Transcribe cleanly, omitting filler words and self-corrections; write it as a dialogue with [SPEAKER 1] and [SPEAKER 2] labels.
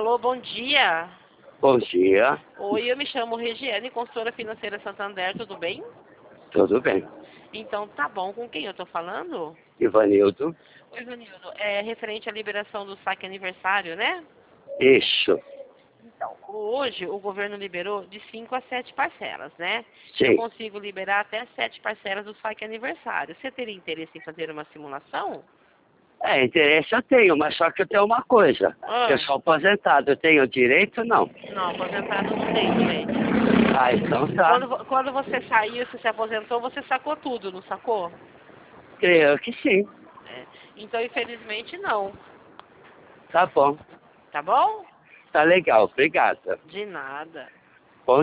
[SPEAKER 1] Alô, bom dia.
[SPEAKER 2] Bom dia,
[SPEAKER 1] Oi, eu me chamo Regiane, consultora financeira Santander, tudo bem?
[SPEAKER 2] tudo bem?
[SPEAKER 1] Então, tá bom. Com quem eu tô falando?
[SPEAKER 2] Ivanildo,
[SPEAKER 1] Oi, Vanildo. É referente à liberação do saque aniversário, né?
[SPEAKER 2] isso,
[SPEAKER 1] Então, hoje o governo liberou de 5 a 7 parcelas, né? Eu
[SPEAKER 2] sim.
[SPEAKER 1] consigo liberar até 7 parcelas do saque aniversário. Você teria interesse em fazer uma simulação?
[SPEAKER 2] Interesse eu tenho, mas só que eu tenho uma coisa. Eu
[SPEAKER 1] Ah,
[SPEAKER 2] sou aposentado, eu tenho direito não?
[SPEAKER 1] não, aposentado não tem direito.
[SPEAKER 2] Ah, então tá.
[SPEAKER 1] Quando você saiu, você se aposentou, você sacou tudo, não sacou?
[SPEAKER 2] Creio que sim.
[SPEAKER 1] É. Então, infelizmente, não.
[SPEAKER 2] Tá bom.
[SPEAKER 1] Tá bom?
[SPEAKER 2] Tá legal, obrigado.
[SPEAKER 1] De nada.